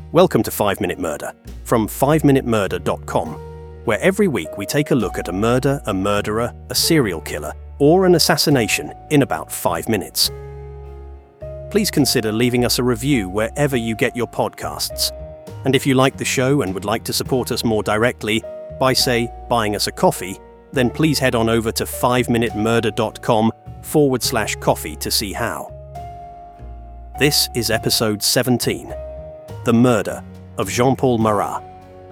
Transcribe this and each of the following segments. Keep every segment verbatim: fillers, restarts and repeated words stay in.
Welcome to five minute Murder from five minute murder dot com, where every week we take a look at a murder, a murderer, a serial killer, or an assassination in about five minutes. Please consider leaving us a review wherever you get your podcasts. And if you like the show and would like to support us more directly by, say, buying us a coffee, then please head on over to five minute murder dot com forward slash coffee to see how. This is episode seventeen. The Murder of Jean-Paul Marat.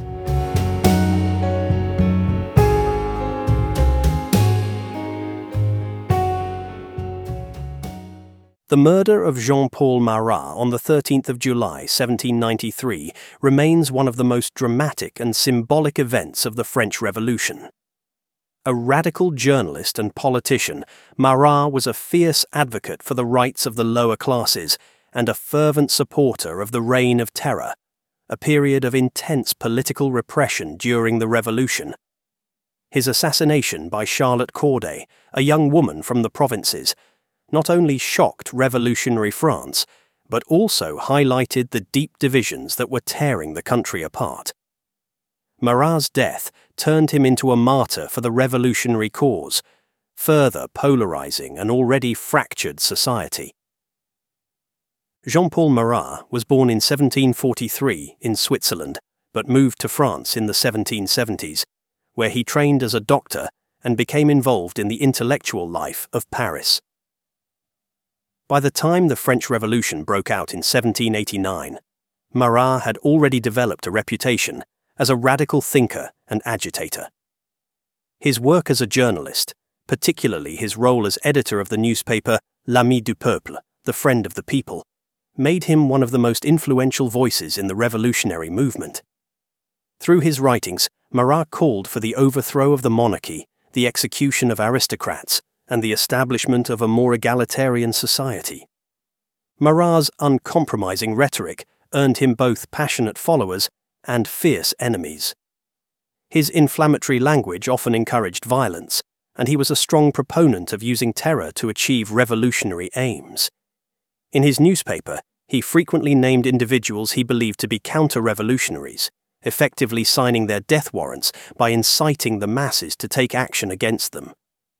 The murder of Jean-Paul Marat on the thirteenth of July seventeen ninety-three remains one of the most dramatic and symbolic events of the French Revolution. A radical journalist and politician, Marat was a fierce advocate for the rights of the lower classes and a fervent supporter of the Reign of Terror, a period of intense political repression during the Revolution. His assassination by Charlotte Corday, a young woman from the provinces, not only shocked revolutionary France, but also highlighted the deep divisions that were tearing the country apart. Marat's death turned him into a martyr for the revolutionary cause, further polarizing an already fractured society. Jean-Paul Marat was born in seventeen forty-three in Switzerland, but moved to France in the seventeen seventies, where he trained as a doctor and became involved in the intellectual life of Paris. By the time the French Revolution broke out in seventeen eighty-nine, Marat had already developed a reputation as a radical thinker and agitator. His work as a journalist, particularly his role as editor of the newspaper L'Ami du Peuple, the Friend of the People, made him one of the most influential voices in the revolutionary movement. Through his writings, Marat called for the overthrow of the monarchy, the execution of aristocrats, and the establishment of a more egalitarian society. Marat's uncompromising rhetoric earned him both passionate followers and fierce enemies. His inflammatory language often encouraged violence, and he was a strong proponent of using terror to achieve revolutionary aims. In his newspaper, he frequently named individuals he believed to be counter-revolutionaries, effectively signing their death warrants by inciting the masses to take action against them.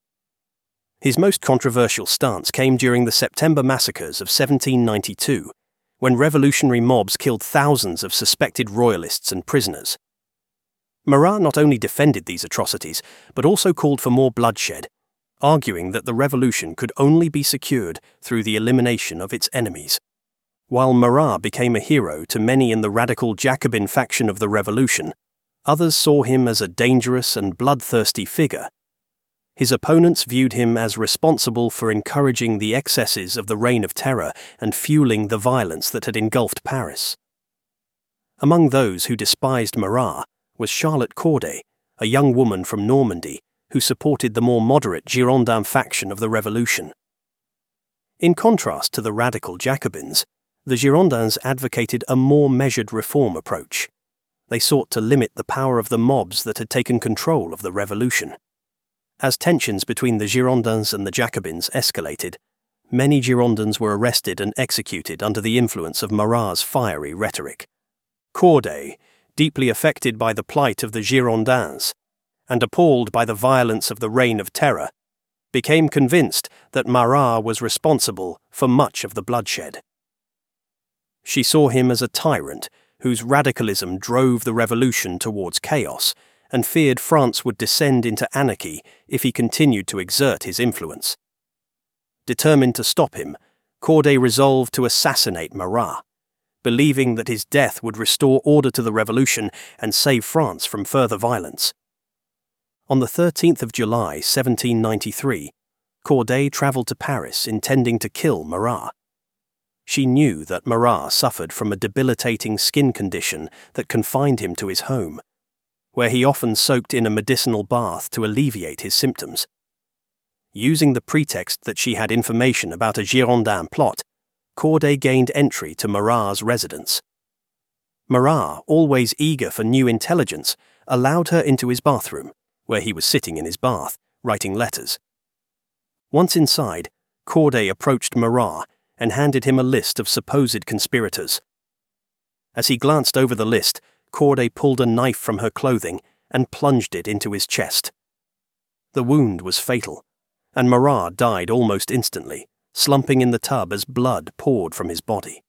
His most controversial stance came during the September massacres of seventeen ninety-two, when revolutionary mobs killed thousands of suspected royalists and prisoners. Marat not only defended these atrocities, but also called for more bloodshed, arguing that the revolution could only be secured through the elimination of its enemies. While Marat became a hero to many in the radical Jacobin faction of the revolution, others saw him as a dangerous and bloodthirsty figure. His opponents viewed him as responsible for encouraging the excesses of the Reign of Terror and fueling the violence that had engulfed Paris. Among those who despised Marat was Charlotte Corday, a young woman from Normandy who supported the more moderate Girondin faction of the revolution. In contrast to the radical Jacobins, the Girondins advocated a more measured reform approach. They sought to limit the power of the mobs that had taken control of the revolution. As tensions between the Girondins and the Jacobins escalated, many Girondins were arrested and executed under the influence of Marat's fiery rhetoric. Corday, deeply affected by the plight of the Girondins, and appalled by the violence of the Reign of Terror, became convinced that Marat was responsible for much of the bloodshed. She saw him as a tyrant whose radicalism drove the revolution towards chaos, and feared France would descend into anarchy if he continued to exert his influence. Determined to stop him, Corday resolved to assassinate Marat, believing that his death would restore order to the revolution and save France from further violence. On the thirteenth of July seventeen ninety-three, Corday travelled to Paris intending to kill Marat. She knew that Marat suffered from a debilitating skin condition that confined him to his home, where he often soaked in a medicinal bath to alleviate his symptoms. Using the pretext that she had information about a Girondin plot, Corday gained entry to Marat's residence. Marat, always eager for new intelligence, allowed her into his bathroom, where he was sitting in his bath, writing letters. Once inside, Corday approached Marat and handed him a list of supposed conspirators. As he glanced over the list, Corday pulled a knife from her clothing and plunged it into his chest. The wound was fatal, and Marat died almost instantly, slumping in the tub as blood poured from his body.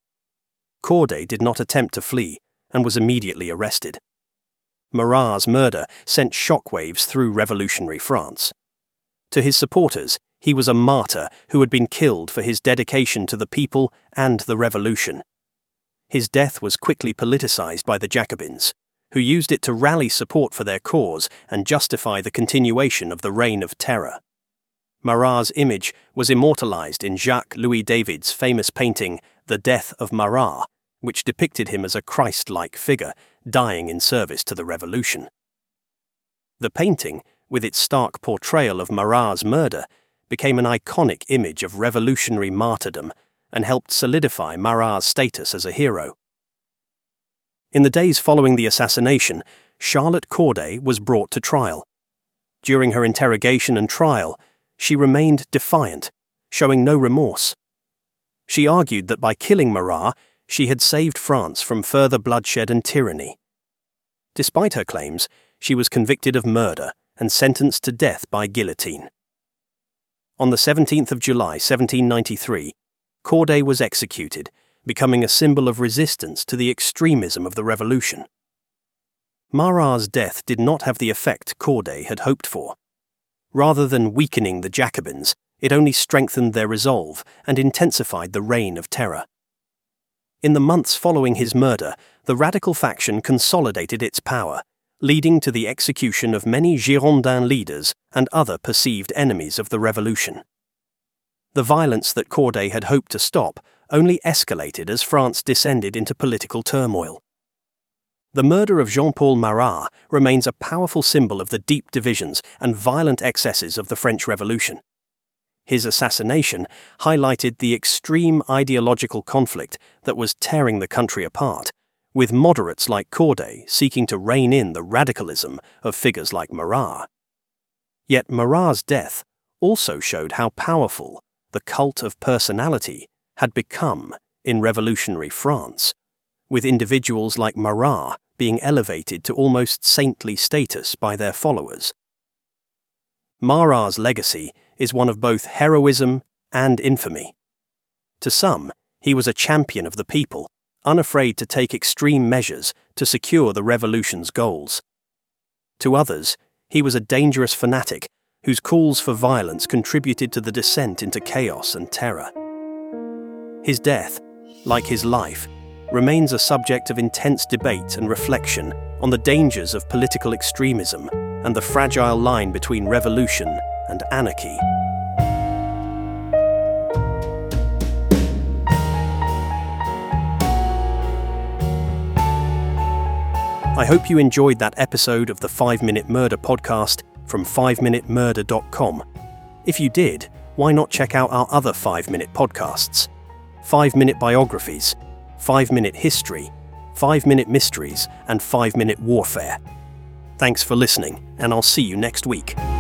Corday did not attempt to flee and was immediately arrested. Marat's murder sent shockwaves through revolutionary France. To his supporters, he was a martyr who had been killed for his dedication to the people and the revolution. His death was quickly politicized by the Jacobins, who used it to rally support for their cause and justify the continuation of the Reign of Terror. Marat's image was immortalized in Jacques Louis David's famous painting The Death of Marat, which depicted him as a Christ-like figure dying in service to the revolution. The painting, with its stark portrayal of Marat's murder, became an iconic image of revolutionary martyrdom and helped solidify Marat's status as a hero. In the days following the assassination, Charlotte Corday was brought to trial. During her interrogation and trial, she remained defiant, showing no remorse. She argued that by killing Marat, she had saved France from further bloodshed and tyranny. Despite her claims, she was convicted of murder and sentenced to death by guillotine. On the seventeenth of July seventeen ninety-three, Corday was executed, becoming a symbol of resistance to the extremism of the revolution. Marat's death did not have the effect Corday had hoped for. Rather than weakening the Jacobins, it only strengthened their resolve and intensified the reign of terror. In the months following his murder, the radical faction consolidated its power, leading to the execution of many Girondin leaders and other perceived enemies of the revolution. The violence that Corday had hoped to stop only escalated as France descended into political turmoil. The murder of Jean-Paul Marat remains a powerful symbol of the deep divisions and violent excesses of the French Revolution. His assassination highlighted the extreme ideological conflict that was tearing the country apart, with moderates like Corday seeking to rein in the radicalism of figures like Marat. Yet Marat's death also showed how powerful the cult of personality had become in revolutionary France, with individuals like Marat being elevated to almost saintly status by their followers. Marat's legacy is one of both heroism and infamy. To some, he was a champion of the people, unafraid to take extreme measures to secure the revolution's goals. To others, he was a dangerous fanatic whose calls for violence contributed to the descent into chaos and terror. His death, like his life, remains a subject of intense debate and reflection on the dangers of political extremism and the fragile line between revolution and anarchy. I hope you enjoyed that episode of the five minute Murder podcast from five minute murder dot com. If you did, why not check out our other five minute podcasts? five minute Biographies, five minute History, five minute Mysteries, and five minute Warfare. Thanks for listening, and I'll see you next week.